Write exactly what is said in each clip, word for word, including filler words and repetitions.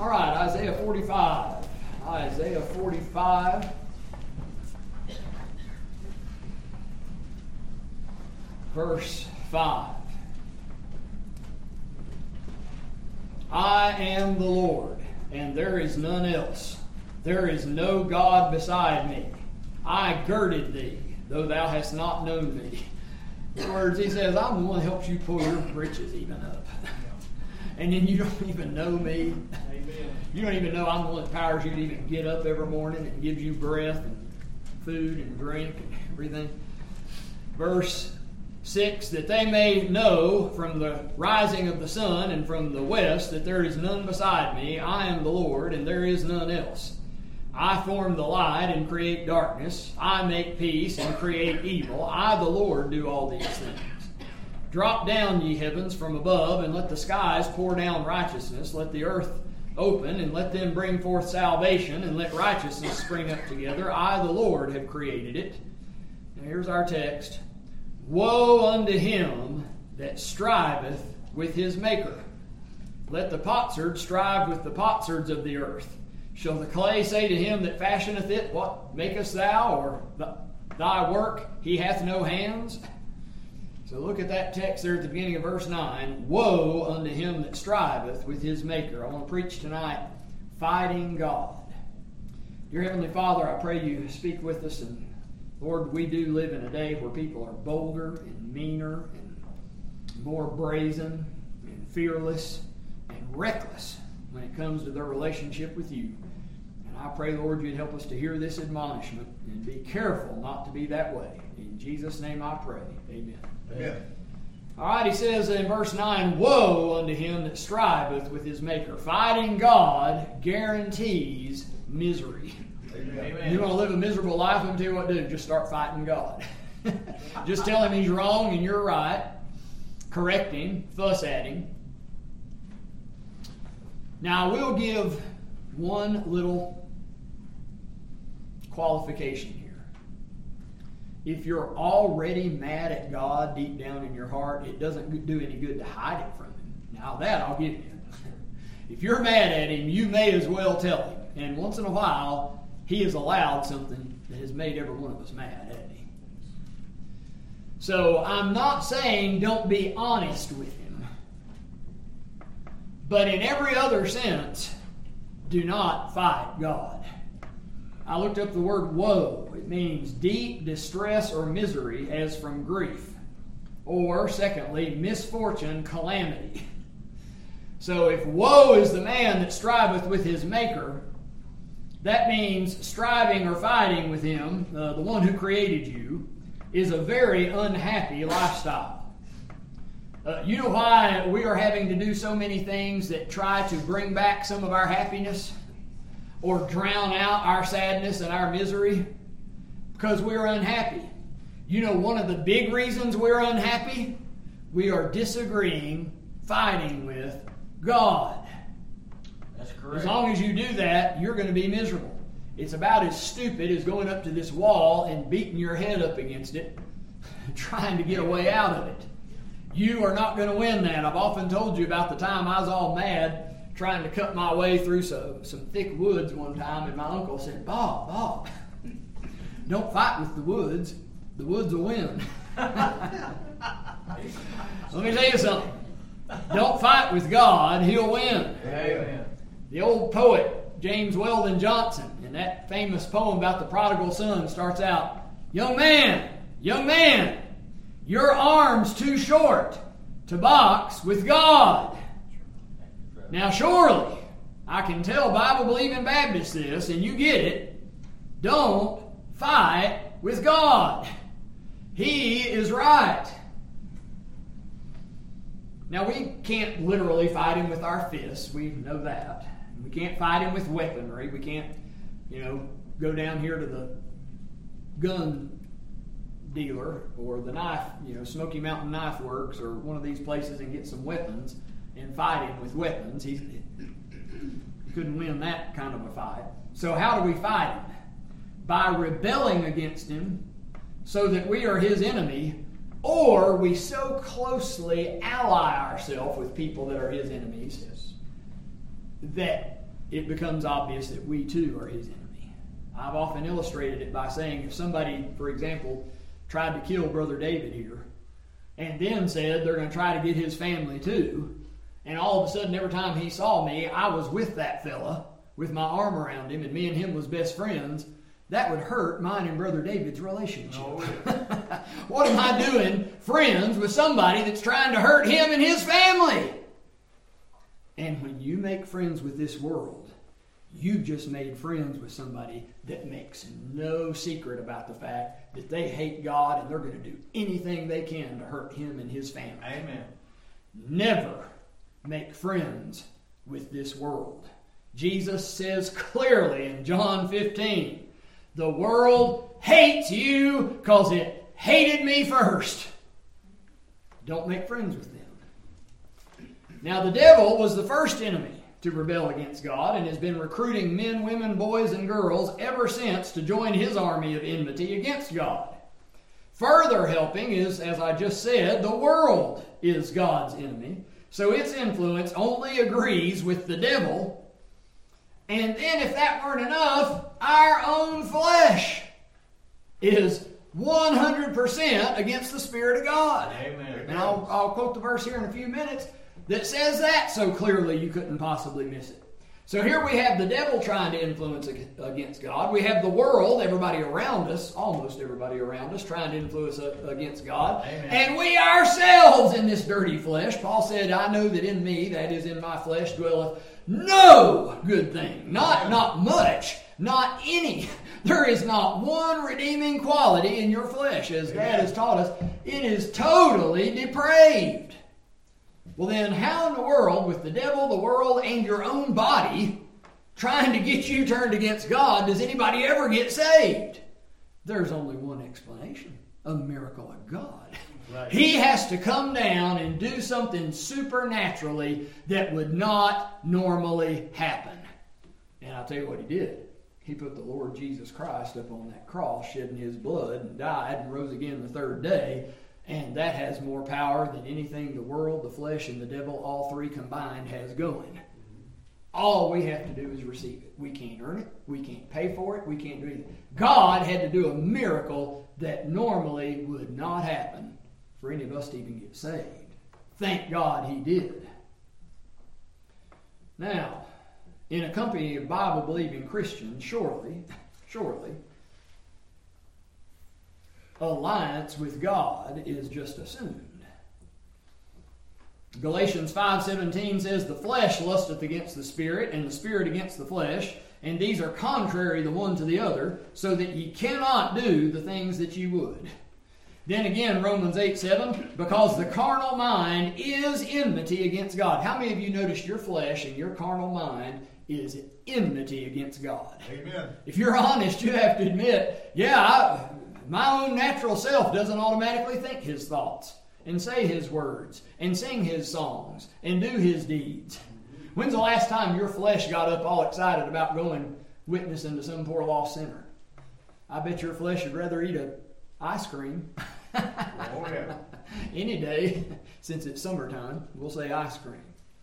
All right, Isaiah forty-five. Isaiah forty-five. Verse five. I am the Lord, and there is none else. There is no God beside me. I girded thee, though thou hast not known me. In other words, he says, I'm the one that helps you pull your britches even up. And then you don't even know me. Amen. You don't even know I'm the one that powers you to even get up every morning and gives you breath and food and drink and everything. Verse six, that they may know from the rising of the sun and from the west that there is none beside me. I am the Lord, and there is none else. I form the light and create darkness. I make peace and create evil. I, the Lord, do all these things. Drop down, ye heavens, from above, and let the skies pour down righteousness. Let the earth open, and let them bring forth salvation, and let righteousness spring up together. I, the Lord, have created it. Now here's our text. Woe unto him that striveth with his maker. Let the potsherd strive with the potsherds of the earth. Shall the clay say to him that fashioneth it, What makest thou? Or thy work, he hath no hands? So look at that text there at the beginning of verse nine. Woe unto him that striveth with his maker. I want to preach tonight, fighting God. Dear Heavenly Father, I pray you speak with us. And Lord, we do live in a day where people are bolder and meaner and more brazen and fearless and reckless when it comes to their relationship with you. And I pray, Lord, you'd help us to hear this admonishment and be careful not to be that way. In Jesus' name I pray. Amen. Amen. All right, he says in verse nine, Woe unto him that striveth with his maker. Fighting God guarantees misery. Amen. You want to live a miserable life, I'm going to tell you what to do. Just start fighting God. Just tell him he's wrong and you're right. Correct him. Fuss at him. Now, I will give one little qualification here. If you're already mad at God deep down in your heart, it doesn't do any good to hide it from him. Now, that I'll give you. If you're mad at him, you may as well tell him. And once in a while, he has allowed something that has made every one of us mad, hasn't he? So I'm not saying don't be honest with him. But in every other sense, do not fight God. I looked up the word woe. It means deep distress or misery as from grief. Or, secondly, misfortune, calamity. So if woe is the man that striveth with his maker, that means striving or fighting with him, uh, the one who created you, is a very unhappy lifestyle. Uh, you know why we are having to do so many things that try to bring back some of our happiness or drown out our sadness and our misery? Because we're unhappy. You know one of the big reasons we're unhappy? We are disagreeing, fighting with God. That's correct. As long as you do that, you're going to be miserable. It's about as stupid as going up to this wall and beating your head up against it, trying to get a way out of it. You are not going to win that. I've often told you about the time I was all mad trying to cut my way through some, some thick woods one time, and my uncle said, Bob, Bob, don't fight with the woods. The woods will win. Let me tell you something. Don't fight with God. He'll win. Amen. The old poet, James Weldon Johnson, in that famous poem about the prodigal son, starts out, Young man, young man, your arm's too short to box with God. Now surely, I can tell Bible-believing Baptists this, and you get it. Don't fight with God. He is right. Now we can't literally fight him with our fists. We know that. We can't fight him with weaponry. We can't, you know, go down here to the gun dealer or the knife, you know, Smoky Mountain Knife Works or one of these places and get some weapons and fight him with weapons. He couldn't win that kind of a fight. So how do we fight him? By rebelling against him so that we are his enemy, or we so closely ally ourselves with people that are his enemies that it becomes obvious that we too are his enemy. I've often illustrated it by saying if somebody, for example, tried to kill Brother David here, and then said they're going to try to get his family too, and all of a sudden every time he saw me, I was with that fella, with my arm around him, and me and him was best friends, that would hurt mine and Brother David's relationship. Oh, yeah. What am I doing friends with somebody that's trying to hurt him and his family? And when you make friends with this world, you've just made friends with somebody that makes no secret about the fact that they hate God and they're going to do anything they can to hurt him and his family. Amen. Never make friends with this world. Jesus says clearly in John fifteen, the world hates you because it hated me first. Don't make friends with them. Now the devil was the first enemy to rebel against God and has been recruiting men, women, boys, and girls ever since to join his army of enmity against God. Further helping is, as I just said, the world is God's enemy. So its influence only agrees with the devil. And then if that weren't enough, our own flesh is one hundred percent against the Spirit of God. Amen. And I'll, I'll quote the verse here in a few minutes that says that so clearly you couldn't possibly miss it. So here we have the devil trying to influence against God. We have the world, everybody around us, almost everybody around us, trying to influence against God. Amen. And we ourselves in this dirty flesh. Paul said, I know that in me, that is in my flesh, dwelleth no good thing. Not, not much. Not any. There is not one redeeming quality in your flesh. As Dad has taught us, it is totally depraved. Well then, how in the world, with the devil, the world, and your own body trying to get you turned against God, does anybody ever get saved? There's only one explanation. A miracle of God. Right. He has to come down and do something supernaturally that would not normally happen. And I'll tell you what he did. He put the Lord Jesus Christ up on that cross, shedding his blood, and died and rose again the third day. And that has more power than anything the world, the flesh, and the devil, all three combined, has going. All we have to do is receive it. We can't earn it. We can't pay for it. We can't do anything. God had to do a miracle that normally would not happen for any of us to even get saved. Thank God he did. Now, in a company of Bible-believing Christians, surely, surely, alliance with God is just assumed. Galatians five seventeen says, the flesh lusteth against the spirit, and the spirit against the flesh, and these are contrary the one to the other, so that ye cannot do the things that ye would. Then again, Romans eight seven, because the carnal mind is enmity against God. How many of you noticed your flesh and your carnal mind is enmity against God? Amen. If you're honest, you have to admit, yeah, I, my own natural self doesn't automatically think his thoughts and say his words and sing his songs and do his deeds. When's the last time your flesh got up all excited about going witnessing to some poor lost sinner? I bet your flesh would rather eat a ice cream Oh, yeah. any day. Since it's summertime, we'll say ice cream.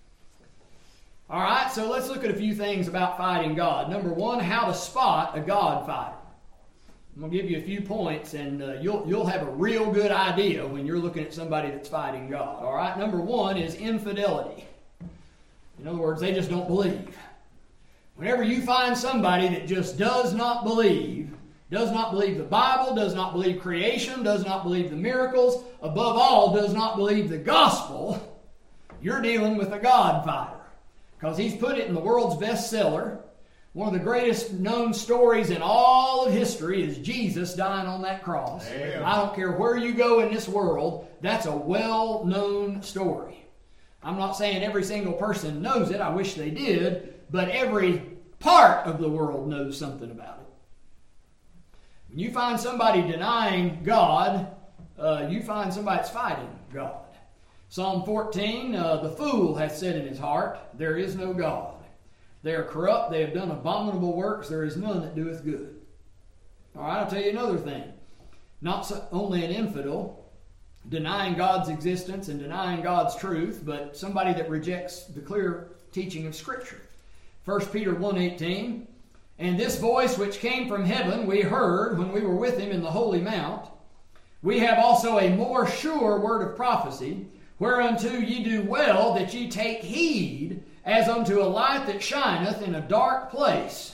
All right, so let's look at a few things about fighting God. Number one, how to spot a God fighter. I'm going to give you a few points, and uh, you'll you'll have a real good idea when you're looking at somebody that's fighting God. All right, number one is infidelity. In other words, they just don't believe. Whenever you find somebody that just does not believe, does not believe the Bible, does not believe creation, does not believe the miracles, above all, does not believe the gospel, you're dealing with a God fighter. Because he's put it in the world's bestseller. One of the greatest known stories in all of history is Jesus dying on that cross. Amen. I don't care where you go in this world, that's a well-known story. I'm not saying every single person knows it, I wish they did, but every part of the world knows something about it. When you find somebody denying God, uh, you find somebody that's fighting God. Psalm fourteen, uh, the fool hath said in his heart, there is no God. They are corrupt, they have done abominable works, there is none that doeth good. All right, I'll tell you another thing. Not so, only an infidel, denying God's existence and denying God's truth, but somebody that rejects the clear teaching of Scripture. First Peter one eighteen, and this voice which came from heaven we heard when we were with him in the holy mount. We have also a more sure word of prophecy, whereunto ye do well that ye take heed, as unto a light that shineth in a dark place.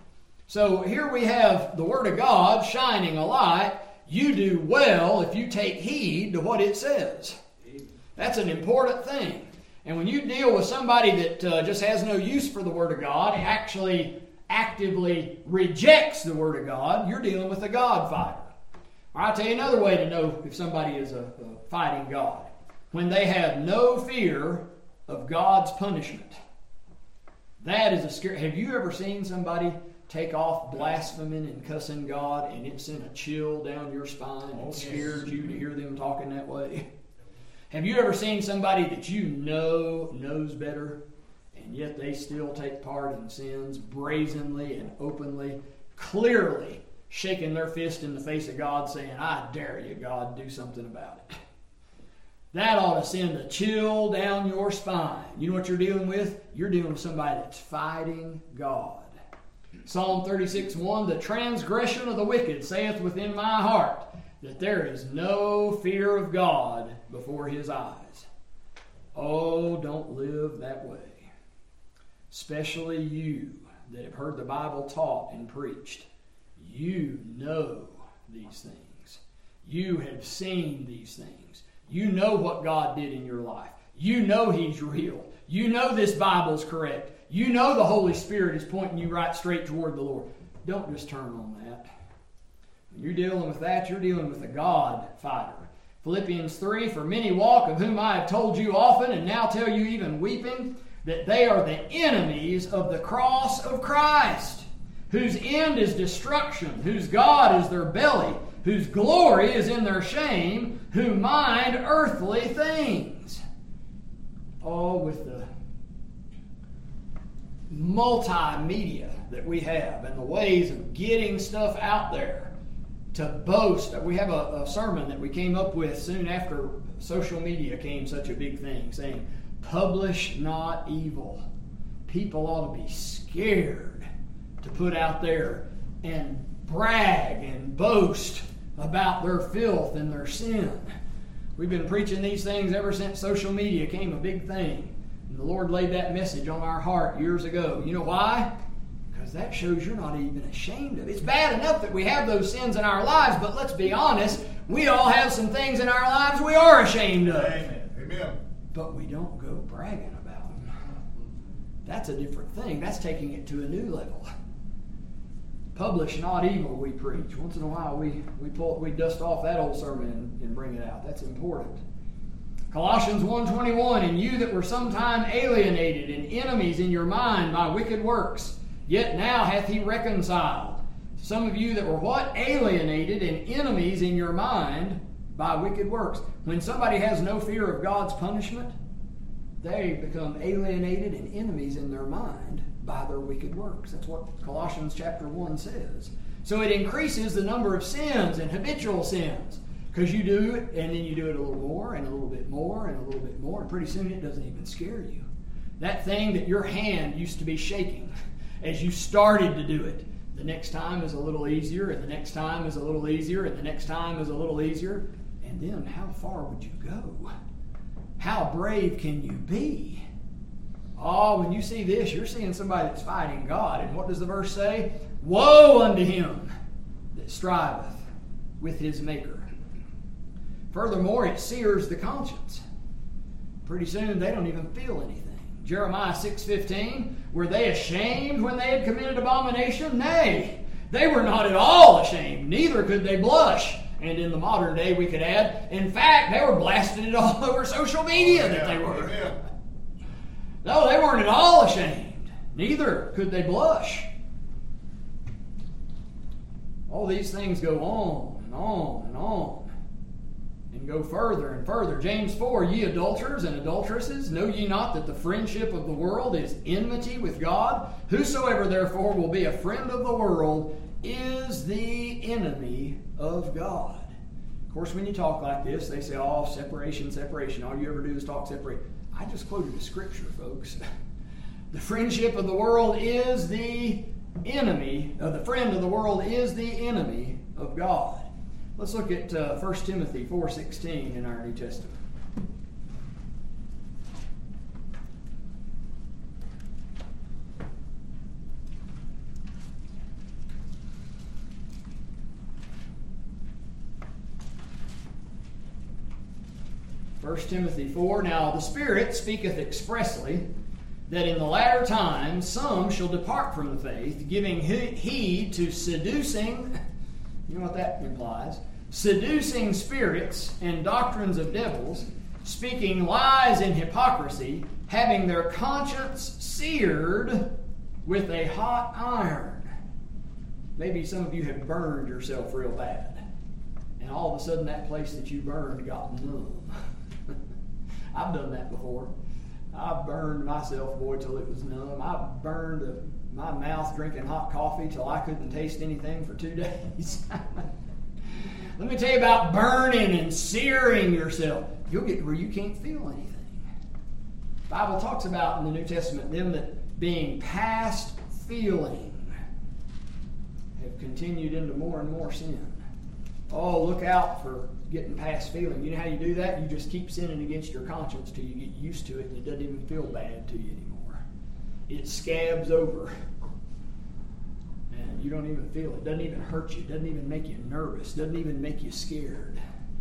So here we have the Word of God shining a light. You do well if you take heed to what it says. That's an important thing. And when you deal with somebody that uh, just has no use for the Word of God, actually actively rejects the Word of God, you're dealing with a God fighter. I'll tell you another way to know if somebody is a, a fighting God. When they have no fear of God's punishment. That is a scary... Have you ever seen somebody take off blaspheming and cussing God and it sent a chill down your spine and scared you to hear them talking that way? Have you ever seen somebody that you know knows better and yet they still take part in sins brazenly and openly, clearly shaking their fist in the face of God saying, I dare you, God, do something about it? That ought to send a chill down your spine. You know what you're dealing with? You're dealing with somebody that's fighting God. Psalm thirty-six one, the transgression of the wicked saith within my heart that there is no fear of God before his eyes. Oh, don't live that way. Especially you that have heard the Bible taught and preached. You know these things. You have seen these things. You know what God did in your life. You know He's real. You know this Bible's correct. You know the Holy Spirit is pointing you right straight toward the Lord. Don't just turn on that. When you're dealing with that, you're dealing with a God fighter. Philippians three, for many walk, of whom I have told you often, and now tell you even weeping, that they are the enemies of the cross of Christ, whose end is destruction, whose God is their belly, whose glory is in their shame, who mind earthly things. Oh, with the multimedia that we have and the ways of getting stuff out there to boast. We have a, a sermon that we came up with soon after social media became such a big thing, saying, publish not evil. People ought to be scared to put out there and brag and boast about their filth and their sin. We've been preaching these things ever since social media became a big thing. And the Lord laid that message on our heart years ago. You know why? Because that shows you're not even ashamed of it. It's bad enough that we have those sins in our lives, but let's be honest, we all have some things in our lives we are ashamed of. Amen. Amen. But we don't go bragging about them. That's a different thing. That's taking it to a new level. Publish not evil, we preach. Once in a while we, we pull we dust off that old sermon and, and bring it out. That's important. Colossians one twenty-one, and you that were sometime alienated and enemies in your mind by wicked works, yet now hath he reconciled. Some of you that were what? Alienated and enemies in your mind by wicked works. When somebody has no fear of God's punishment, they become alienated and enemies in their mind by their wicked works. That's what Colossians chapter one says. So it increases the number of sins and habitual sins. Because you do it, and then you do it a little more, and a little bit more, and a little bit more, and pretty soon it doesn't even scare you. That thing that your hand used to be shaking as you started to do it, the next time is a little easier, and the next time is a little easier, and the next time is a little easier. And then how far would you go? How brave can you be? Oh, when you see this, you're seeing somebody that's fighting God. And what does the verse say? Woe unto him that striveth with his Maker. Furthermore, it sears the conscience. Pretty soon they don't even feel anything. Jeremiah six fifteen, were they ashamed when they had committed abomination? Nay, they were not at all ashamed, neither could they blush. And in the modern day we could add, in fact, they were blasting it all over social media that they were. No, they weren't at all ashamed. Neither could they blush. All these things go on and on and on. And go further and further. James four, ye adulterers and adulteresses, know ye not that the friendship of the world is enmity with God? Whosoever therefore will be a friend of the world is the enemy of God. Of course, when you talk like this, they say, oh, separation, separation. All you ever do is talk separate. I just quoted a scripture, folks. The friendship of the world is the enemy, or the friend of the world is the enemy of God. Let's look at uh, First Timothy four sixteen in our New Testament. First Timothy four, now the Spirit speaketh expressly, that in the latter times some shall depart from the faith, giving heed to seducing, you know what that implies, seducing spirits and doctrines of devils, speaking lies in hypocrisy, having their conscience seared with a hot iron. Maybe some of you have burned yourself real bad, and all of a sudden that place that you burned got numb. I've done that before. I burned myself, boy, till it was numb. I burned a, my mouth drinking hot coffee till I couldn't taste anything for two days. Let me tell you about burning and searing yourself. You'll get to where you can't feel anything. The Bible talks about in the New Testament them that being past feeling have continued into more and more sin. Oh, look out for getting past feeling. You know how you do that? You just keep sinning against your conscience till you get used to it and it doesn't even feel bad to you anymore. It scabs over. And you don't even feel it. It doesn't even hurt you. It doesn't even make you nervous. It doesn't even make you scared.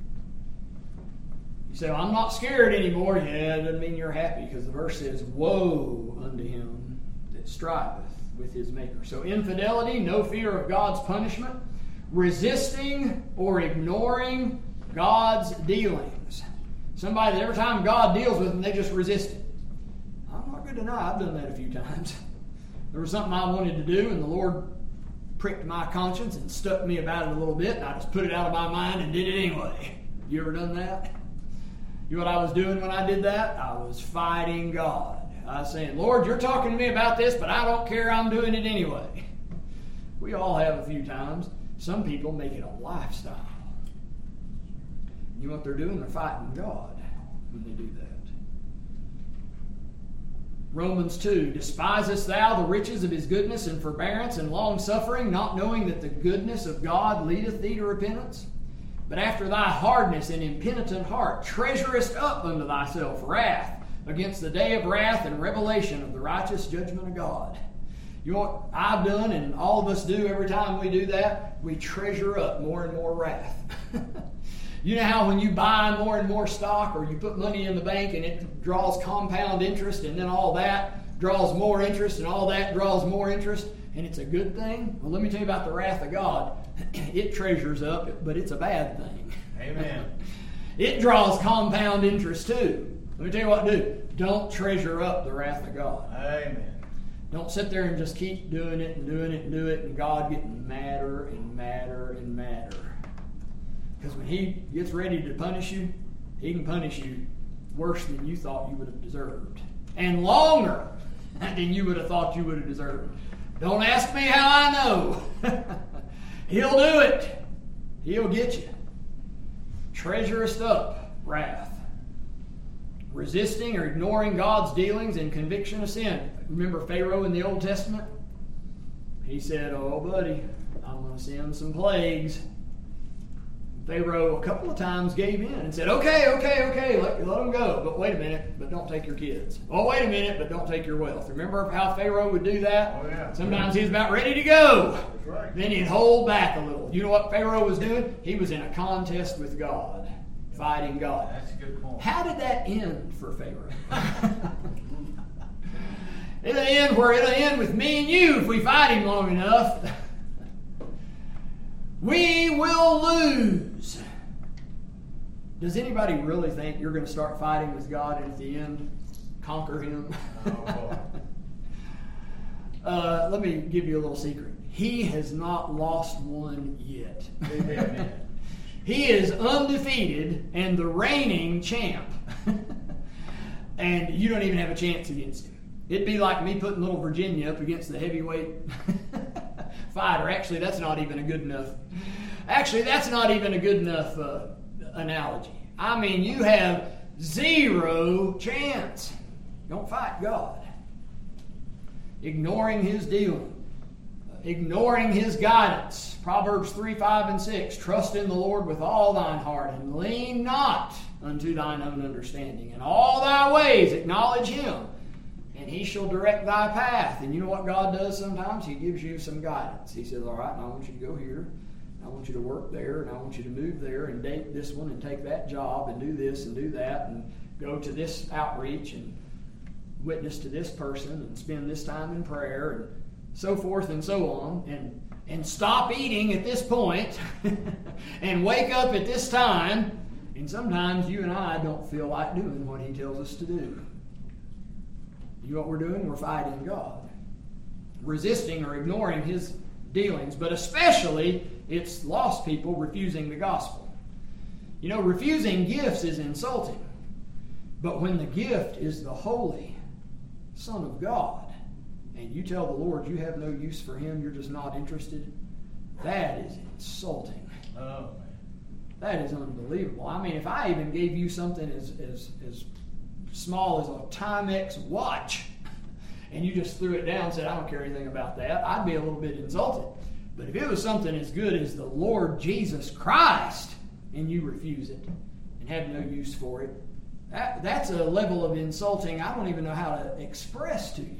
You say, well, I'm not scared anymore. Yeah, it doesn't mean you're happy, because the verse says, woe unto him that striveth with his Maker. So infidelity, no fear of God's punishment, resisting or ignoring God's dealings. Somebody that every time God deals with them, they just resist it. I'm not going to deny I've done that a few times. There was something I wanted to do, and the Lord pricked my conscience and stuck me about it a little bit, and I just put it out of my mind and did it anyway. You ever done that? You know what I was doing when I did that? I was fighting God. I was saying, Lord, you're talking to me about this, but I don't care, I'm doing it anyway. We all have a few times. Some people make it a lifestyle. You know what they're doing? They're fighting God when they do that. Romans two, despisest thou the riches of his goodness and forbearance and long-suffering, not knowing that the goodness of God leadeth thee to repentance? But after thy hardness and impenitent heart treasurest up unto thyself wrath against the day of wrath and revelation of the righteous judgment of God. You know what I've done, and all of us do every time we do that? We treasure up more and more wrath. You know how when you buy more and more stock, or you put money in the bank and it draws compound interest, and then all that draws more interest, and all that draws more interest, and it's a good thing? Well, let me tell you about the wrath of God. It treasures up, but it's a bad thing. Amen. It draws compound interest too. Let me tell you what to do. Don't treasure up the wrath of God. Amen. Don't sit there and just keep doing it and doing it and doing it, and God getting madder and madder and madder. Because when He gets ready to punish you, He can punish you worse than you thought you would have deserved. And longer than you would have thought you would have deserved. Don't ask me how I know. He'll do it. He'll get you. Treasurest up wrath. Resisting or ignoring God's dealings and conviction of sin. Remember Pharaoh in the Old Testament? He said, oh, buddy, I'm going to send some plagues. Pharaoh a couple of times gave in and said, okay, okay, okay, let, let them go. But wait a minute, but don't take your kids. Oh, wait a minute, but don't take your wealth. Remember how Pharaoh would do that? Oh, yeah. Sometimes he's about ready to go. That's right. Then he'd hold back a little. You know what Pharaoh was doing? He was in a contest with God, fighting God. That's a good point. How did that end for Pharaoh? It'll end where it'll end with me and you if we fight him long enough. We will lose. Does anybody really think you're going to start fighting with God and at the end conquer him? Oh, uh, let me give you a little secret. He has not lost one yet. Amen. He is undefeated and the reigning champ. And you don't even have a chance against him. It'd be like me putting little Virginia up against the heavyweight fighter. Actually, that's not even a good enough. Actually, that's not even a good enough uh, analogy. I mean, you have zero chance. Don't fight God. ignoring His dealing, ignoring His guidance. Proverbs three, five, and six. Trust in the Lord with all thine heart, and lean not unto thine own understanding. In all thy ways acknowledge Him, and He shall direct thy path. And you know what God does sometimes? He gives you some guidance. He says, all right, now I want you to go here. I want you to work there, and I want you to move there, and date this one, and take that job, and do this, and do that, and go to this outreach, and witness to this person, and spend this time in prayer, and so forth and so on, and and stop eating at this point, and wake up at this time. And sometimes you and I don't feel like doing what He tells us to do. You know what we're doing? We're fighting God, resisting or ignoring His dealings, but especially it's lost people refusing the gospel. You know, refusing gifts is insulting, but when the gift is the Holy Son of God, and you tell the Lord you have no use for Him, you're just not interested, that is insulting. Oh, that is unbelievable. I mean, if I even gave you something as, as, as small as a Timex watch, and you just threw it down and said, I don't care anything about that, I'd be a little bit insulted. But if it was something as good as the Lord Jesus Christ, and you refuse it, and have no use for it, that, that's a level of insulting I don't even know how to express to you.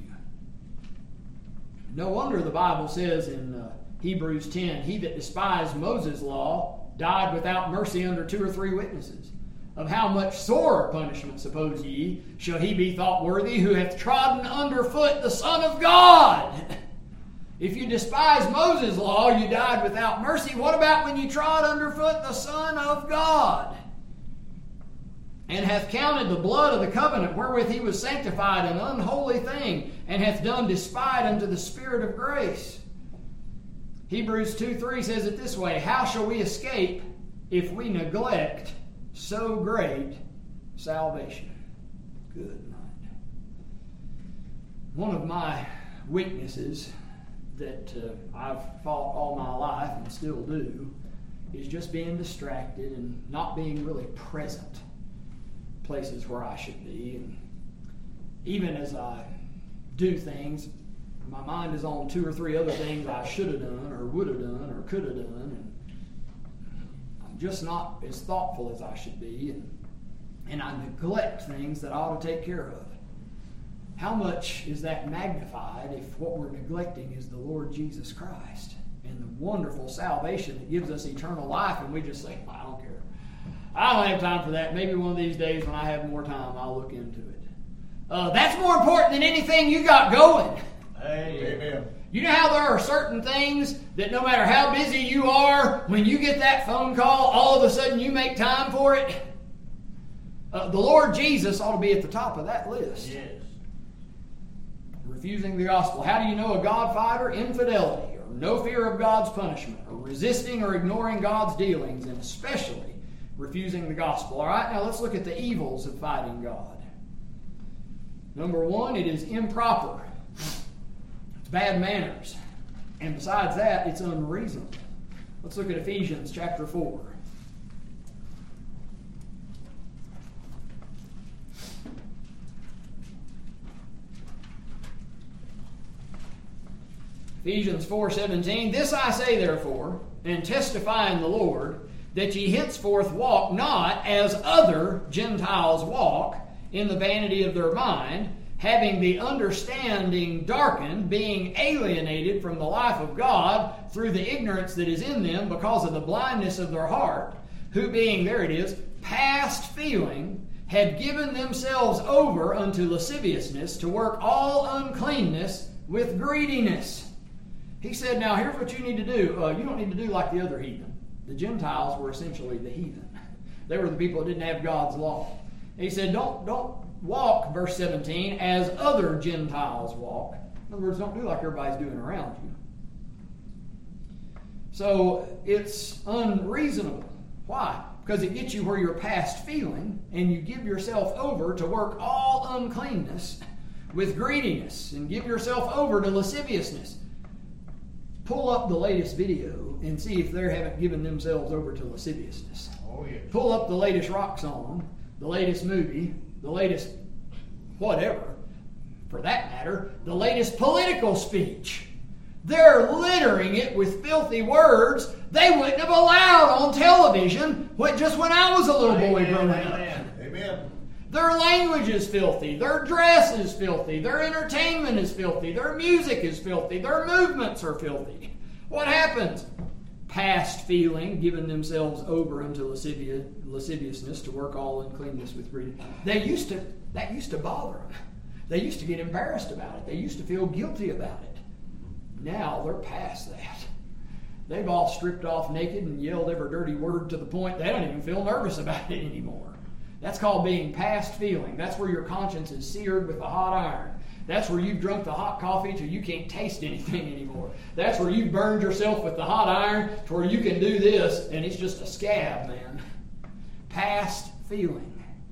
No wonder the Bible says in uh, Hebrews ten, he that despised Moses' law died without mercy under two or three witnesses. Of how much sorer punishment, suppose ye, shall he be thought worthy who hath trodden under foot the Son of God? If you despise Moses' law, you died without mercy. What about when you trod underfoot the Son of God? And hath counted the blood of the covenant wherewith he was sanctified an unholy thing, and hath done despite unto the Spirit of grace. Hebrews two three says it this way, how shall we escape if we neglect so great salvation? Good night. One of my weaknesses that uh, I've fought all my life and still do is just being distracted and not being really present places where I should be. And even as I do things, my mind is on two or three other things I should have done or would have done or could have done, and I'm just not as thoughtful as I should be, and, and I neglect things that I ought to take care of. How much is that magnified if what we're neglecting is the Lord Jesus Christ and the wonderful salvation that gives us eternal life, and we just say, I don't care. I don't have time for that. Maybe one of these days when I have more time, I'll look into it. Uh, that's more important than anything you got going. amen. You know how there are certain things that no matter how busy you are, when you get that phone call, all of a sudden you make time for it? Uh, the Lord Jesus ought to be at the top of that list. Yes. Refusing the gospel. How do you know a God fighter? Infidelity, or no fear of God's punishment, or resisting or ignoring God's dealings, and especially refusing the gospel. All right, now let's look at the evils of fighting God. Number one, it is improper. It's bad manners. And besides that, it's unreasonable. Let's look at Ephesians chapter four. Ephesians four seventeen, this I say therefore, and testify in the Lord, that ye henceforth walk not as other Gentiles walk, in the vanity of their mind, having the understanding darkened, being alienated from the life of God through the ignorance that is in them because of the blindness of their heart, who being, there it is, past feeling, had given themselves over unto lasciviousness to work all uncleanness with greediness. He said, now here's what you need to do. Uh, you don't need to do like the other heathen. The Gentiles were essentially the heathen. They were the people that didn't have God's law. He said, don't, don't walk, verse seventeen, as other Gentiles walk. In other words, don't do like everybody's doing around you. So it's unreasonable. Why? Because it gets you where you're past feeling, and you give yourself over to work all uncleanness with greediness, and give yourself over to lasciviousness. Pull up the latest video and see if they haven't given themselves over to lasciviousness. Oh, yes. Pull up the latest rock song, the latest movie, the latest whatever. for that matter, the latest political speech. They're littering it with filthy words they wouldn't have allowed on television just when I was a little boy growing up. Amen. Their language is filthy. Their dress is filthy. Their entertainment is filthy. Their music is filthy. Their movements are filthy. What happens? Past feeling, giving themselves over unto lascivia, lasciviousness to work all uncleanness with greed. They used to, that used to bother them. They used to get embarrassed about it. They used to feel guilty about it. Now they're past that. They've all stripped off naked and yelled every dirty word to the point they don't even feel nervous about it anymore. That's called being past feeling. That's where your conscience is seared with a hot iron. That's where you've drunk the hot coffee till you can't taste anything anymore. That's where you've burned yourself with the hot iron to where you can do this and it's just a scab, man. Past feeling.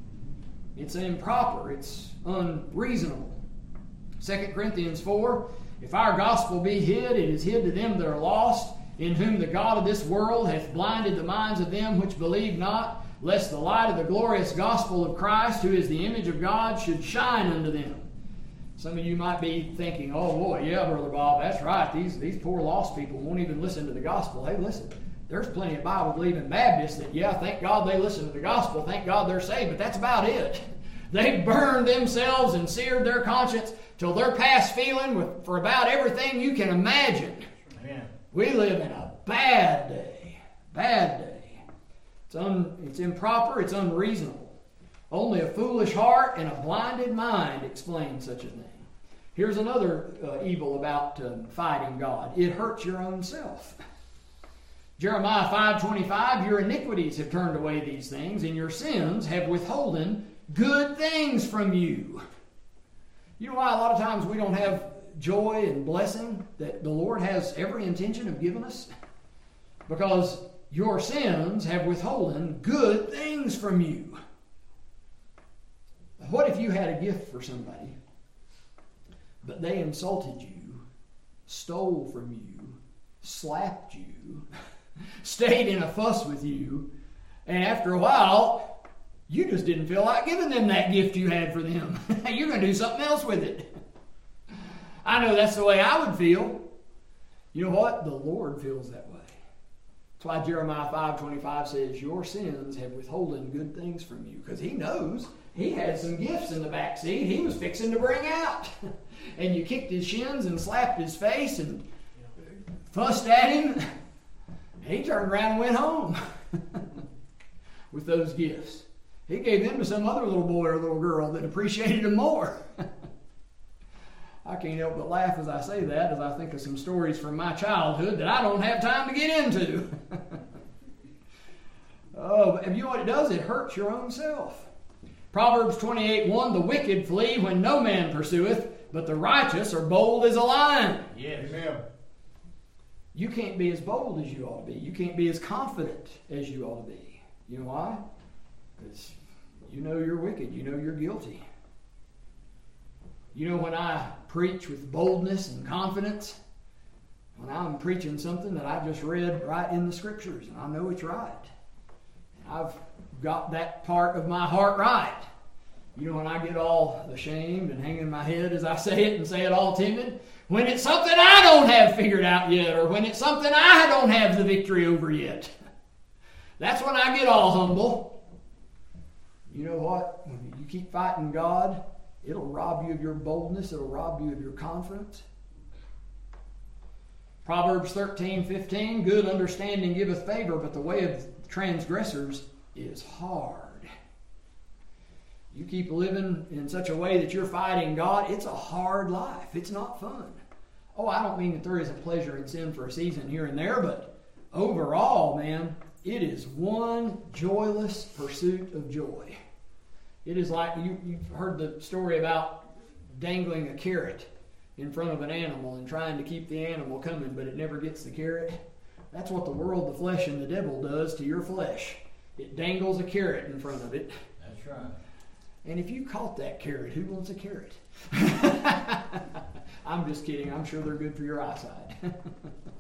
It's improper. It's unreasonable. Second Corinthians four, if our gospel be hid, it is hid to them that are lost, in whom the God of this world hath blinded the minds of them which believe not, lest the light of the glorious gospel of Christ, who is the image of God, should shine unto them. Some of you might be thinking, oh boy, yeah, Brother Bob, that's right. These, these poor lost people won't even listen to the gospel. Hey, listen, there's plenty of Bible-believing Baptists that, yeah, thank God they listen to the gospel. Thank God they're saved, but that's about it. They burned themselves and seared their conscience till they're past feeling with, for about everything you can imagine. Amen. We live in a bad day. Bad day. It's, un, it's improper. It's unreasonable. Only a foolish heart and a blinded mind explain such a thing. Here's another uh, evil about uh, fighting God. It hurts your own self. Jeremiah five twenty-five, your iniquities have turned away these things, and your sins have withholden good things from you. You know why a lot of times we don't have joy and blessing that the Lord has every intention of giving us? Because your sins have withholden good things from you. What if you had a gift for somebody, but they insulted you, stole from you, slapped you, stayed in a fuss with you, and after a while, you just didn't feel like giving them that gift you had for them. You're going to do something else with it. I know that's the way I would feel. You know what? The Lord feels that way. That's why Jeremiah five twenty-five says, your sins have withholden good things from you. Because he knows he had some gifts in the back seat he was fixing to bring out. And you kicked his shins and slapped his face and fussed at him. And he turned around and went home with those gifts. He gave them to some other little boy or little girl that appreciated them more. I can't help but laugh as I say that, as I think of some stories from my childhood that I don't have time to get into. Oh, but you know what it does? It hurts your own self. Proverbs twenty-eight one, the wicked flee when no man pursueth, but the righteous are bold as a lion. Yes. Amen. You can't be as bold as you ought to be. You can't be as confident as you ought to be. You know why? Because you know you're wicked. You know you're guilty. You know, when I preach with boldness and confidence, when I'm preaching something that I just read right in the Scriptures, and I know it's right, and I've got that part of my heart right. You know, when I get all ashamed and hanging my head as I say it and say it all timid, when it's something I don't have figured out yet, or when it's something I don't have the victory over yet, that's when I get all humble. You know what? When you keep fighting God, it'll rob you of your boldness. It'll rob you of your confidence. Proverbs thirteen fifteen, good understanding giveth favor, but the way of transgressors is hard. You keep living in such a way that you're fighting God, it's a hard life. It's not fun. Oh, I don't mean that there isn't pleasure in sin for a season here and there, but overall, man, it is one joyless pursuit of joy. It is like, you, you've heard the story about dangling a carrot in front of an animal and trying to keep the animal coming, but it never gets the carrot. That's what the world, the flesh, and the devil does to your flesh. It dangles a carrot in front of it. That's right. And if you caught that carrot, who wants a carrot? I'm just kidding. I'm sure they're good for your eyesight.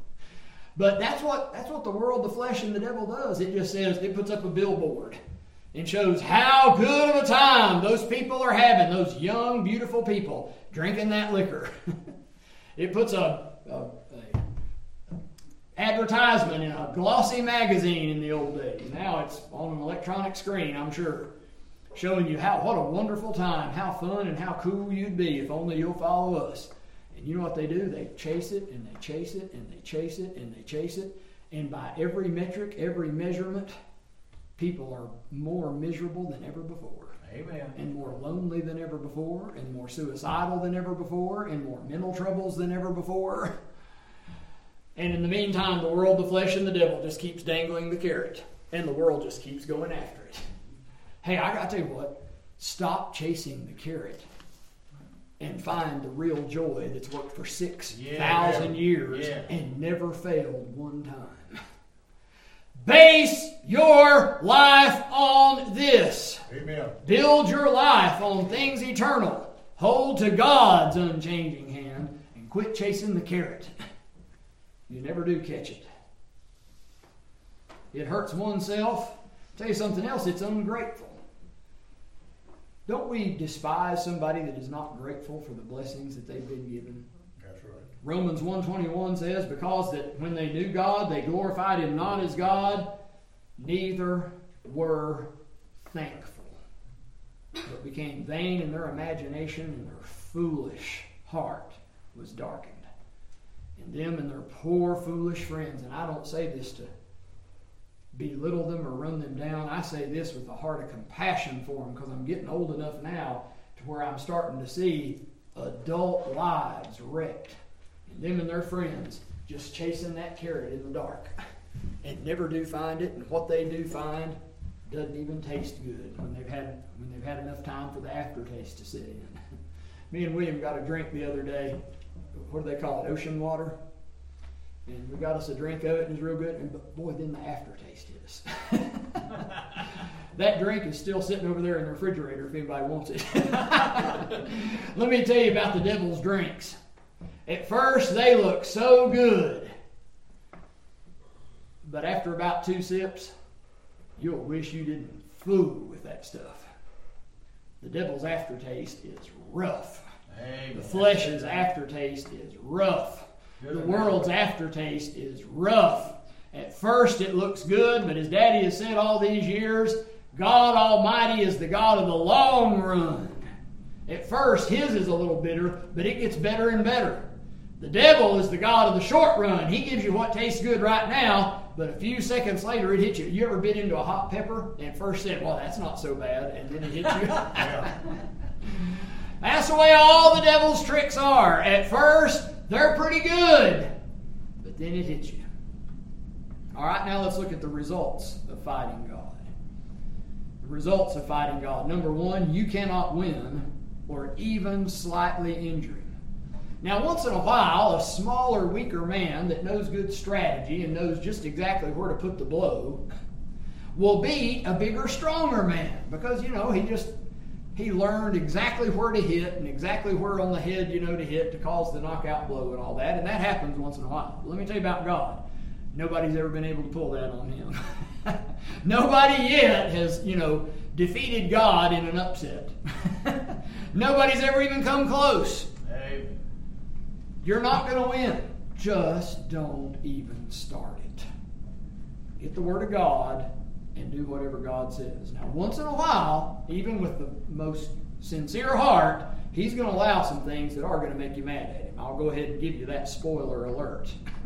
But that's what that's what the world, the flesh, and the devil does. It just says, it puts up a billboard. and shows how good of a time those people are having, those young, beautiful people drinking that liquor. It puts a, a, a advertisement in a glossy magazine in the old days. Now it's on an electronic screen, I'm sure, showing you how what a wonderful time, how fun and how cool you'd be if only you'll follow us. And you know what they do? They chase it and they chase it and they chase it and they chase it. And by every metric, every measurement, people are more miserable than ever before. Amen. And more lonely than ever before, and more suicidal than ever before, and more mental troubles than ever before. And in the meantime, the world, the flesh, and the devil just keeps dangling the carrot, and the world just keeps going after it. Hey, I got to tell you what, stop chasing the carrot and find the real joy that's worked for six thousand yeah. years yeah. and never failed one time. Base your life on this. Amen. Build your life on things eternal. Hold to God's unchanging hand and quit chasing the carrot. You never do catch it. It hurts oneself. Tell you something else, it's ungrateful. Don't we despise somebody that is not grateful for the blessings that they've been given? That's right. Romans one twenty-one says, because that when they knew God, they glorified Him not as God, neither were thankful, but became vain in their imagination, and their foolish heart was darkened. And them and their poor, foolish friends, and I don't say this to belittle them or run them down. I say this with a heart of compassion for them, because I'm getting old enough now to where I'm starting to see adult lives wrecked. And them and their friends just chasing that carrot in the dark and never do find it, and what they do find doesn't even taste good when they've had when they've had enough time for the aftertaste to sit in. Me and William got a drink the other day. What do they call it? Ocean water. And we got us a drink of it, and it was real good. And boy, then the aftertaste hit us. That drink is still sitting over there in the refrigerator if anybody wants it. Let me tell you about the devil's drinks. At first, they look so good. But after about two sips, you'll wish you didn't fool with that stuff. The devil's aftertaste is rough. Amen. The flesh's aftertaste is rough. Good. The world's aftertaste is rough. At first it looks good, but as Daddy has said all these years, God Almighty is the God of the long run. At first His is a little bitter, but it gets better and better. The devil is the God of the short run. He gives you what tastes good right now, but a few seconds later it hits you. You ever bit into a hot pepper and first said, well, that's not so bad, and then it hits you? Yeah. That's the way all the devil's tricks are. At first, they're pretty good, but then it hits you. All right, now let's look at the results of fighting God. The results of fighting God. Number one, you cannot win or even slightly injure Him. Now, once in a while, a smaller, weaker man that knows good strategy and knows just exactly where to put the blow will beat a bigger, stronger man because, you know, he just... He learned exactly where to hit and exactly where on the head, you know, to hit to cause the knockout blow and all that. And that happens once in a while. But let me tell you about God. Nobody's ever been able to pull that on Him. Nobody yet has, you know, defeated God in an upset. Nobody's ever even come close. Amen. You're not going to win. Just don't even start it. Get the Word of God and do whatever God says. Now, once in a while, even with the most sincere heart, He's going to allow some things that are going to make you mad at Him. I'll go ahead and give you that spoiler alert.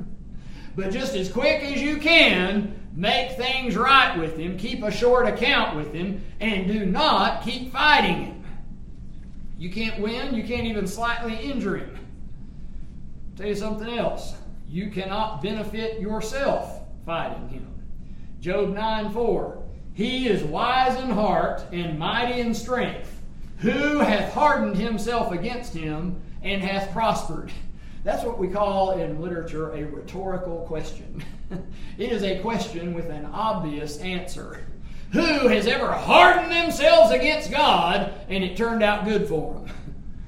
But just as quick as you can, make things right with Him, keep a short account with Him, and do not keep fighting Him. You can't win, you can't even slightly injure Him. I'll tell you something else. You cannot benefit yourself fighting Him. Job nine four, He is wise in heart and mighty in strength. Who hath hardened himself against Him and hath prospered? That's what we call in literature a rhetorical question. It is a question with an obvious answer. Who has ever hardened themselves against God and it turned out good for them?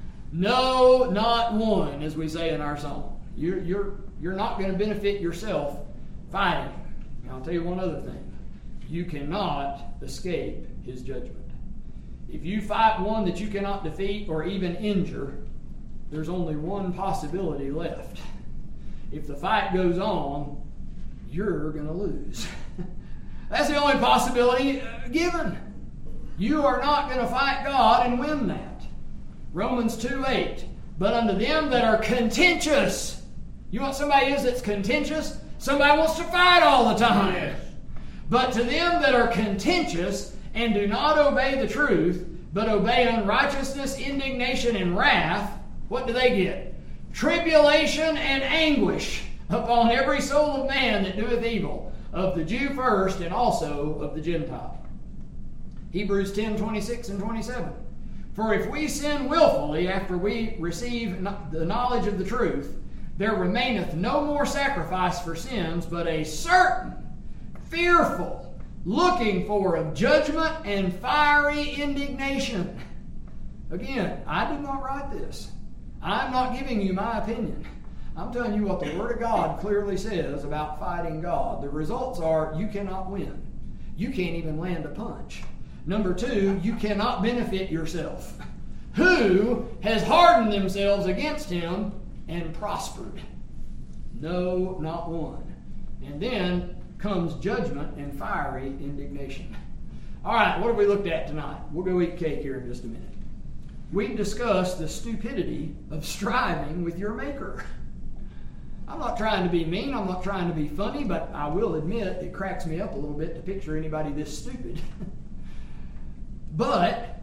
No, not one, as we say in our song. You're, you're, you're not going to benefit yourself fighting Him. I'll tell you one other thing. you cannot escape his judgment. If you fight one that you cannot defeat or even injure, there's only one possibility left. If the fight goes on, you're going to lose. That's the only possibility given. You are not going to fight God and win that. Romans two eight. But unto them that are contentious. You want somebody else that's contentious? Somebody wants to fight all the time. Yes. But to them that are contentious and do not obey the truth, but obey unrighteousness, indignation, and wrath, what do they get? Tribulation and anguish upon every soul of man that doeth evil, of the Jew first, and also of the Gentile. Hebrews ten twenty-six and twenty-seven. For if we sin willfully after we receive the knowledge of the truth, there remaineth no more sacrifice for sins, but a certain, fearful, looking for of judgment and fiery indignation. Again, I did not write this. I'm not giving you my opinion. I'm telling you what the Word of God clearly says about fighting God. The results are you cannot win. You can't even land a punch. Number two, you cannot benefit yourself. Who has hardened themselves against him and prospered? No, not one. And then comes judgment and fiery indignation. All right, what have we looked at tonight? We'll go eat cake here in just a minute. We've discussed the stupidity of striving with your Maker. I'm not trying to be mean, I'm not trying to be funny, but I will admit it cracks me up a little bit to picture anybody this stupid. But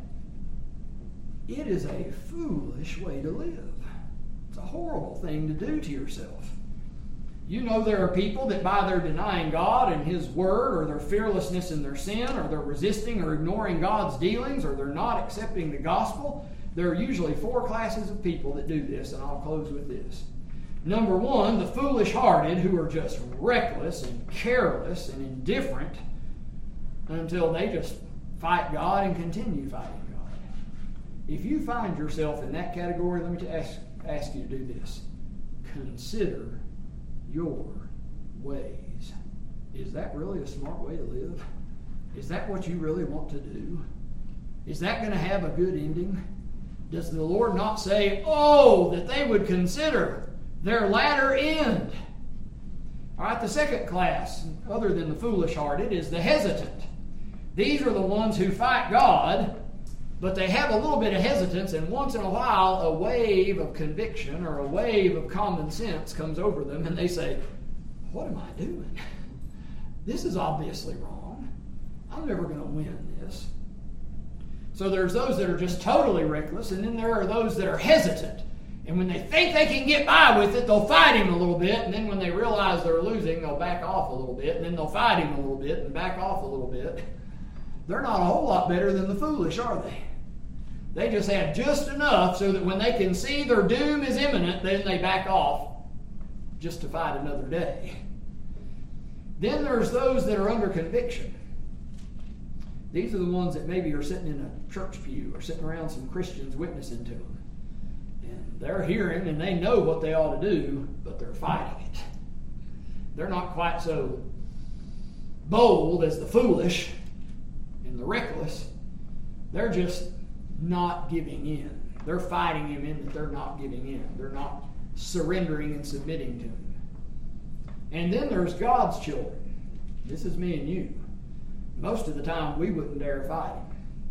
it is a foolish way to live. It's a horrible thing to do to yourself. You know there are people that by their denying God and His Word, or their fearlessness in their sin, or their resisting or ignoring God's dealings, or they're not accepting the gospel, there are usually four classes of people that do this, and I'll close with this. Number one, the foolish-hearted, who are just reckless and careless and indifferent until they just fight God and continue fighting God. If you find yourself in that category, let me ask, ask you to do this. Consider your ways. Is that really a smart way to live? Is that what you really want to do? Is that going to have a good ending? Does the Lord not say, oh, that they would consider their latter end? All right, the second class, other than the foolish-hearted, is the hesitant. These are the ones who fight God, but they have a little bit of hesitance, and once in a while a wave of conviction or a wave of common sense comes over them, and they say, what am I doing? This is obviously wrong. I'm never going to win this. So there's those that are just totally reckless, and then there are those that are hesitant. And when they think they can get by with it, they'll fight him a little bit, and then when they realize they're losing, they'll back off a little bit, and then they'll fight him a little bit and back off a little bit. They're not a whole lot better than the foolish, are they? They just have just enough so that when they can see their doom is imminent, then they back off just to fight another day. Then there's those that are under conviction. These are the ones that maybe are sitting in a church pew or sitting around some Christians witnessing to them. And they're hearing and they know what they ought to do, but they're fighting it. They're not quite so bold as the foolish and the reckless. They're just not giving in. They're fighting him in that they're not giving in. They're not surrendering and submitting to him. And then there's God's children. This is me and you. Most of the time we wouldn't dare fight him.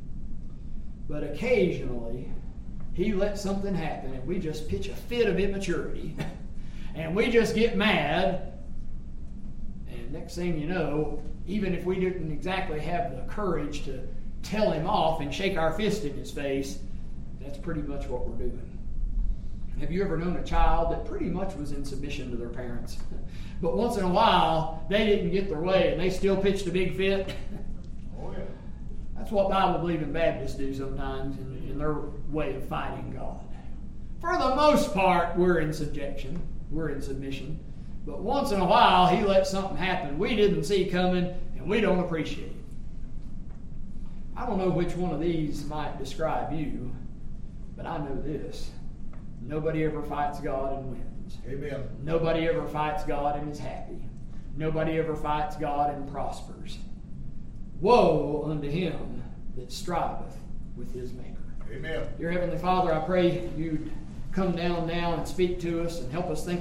But occasionally he lets something happen and we just pitch a fit of immaturity and we just get mad, and next thing you know, even if we didn't exactly have the courage to tell him off and shake our fist in his face, that's pretty much what we're doing. Have you ever known a child that pretty much was in submission to their parents, but once in a while they didn't get their way and they still pitched a big fit? Oh, yeah. That's what Bible-believing Baptists do sometimes in, in their way of fighting God. For the most part, we're in subjection. We're in submission. But once in a while, he lets something happen we didn't see coming, and we don't appreciate it. I don't know which one of these might describe you, but I know this. Nobody ever fights God and wins. Amen. Nobody ever fights God and is happy. Nobody ever fights God and prospers. woe unto him that striveth with his Maker. Amen. Dear Heavenly Father, I pray you'd come down now and speak to us and help us think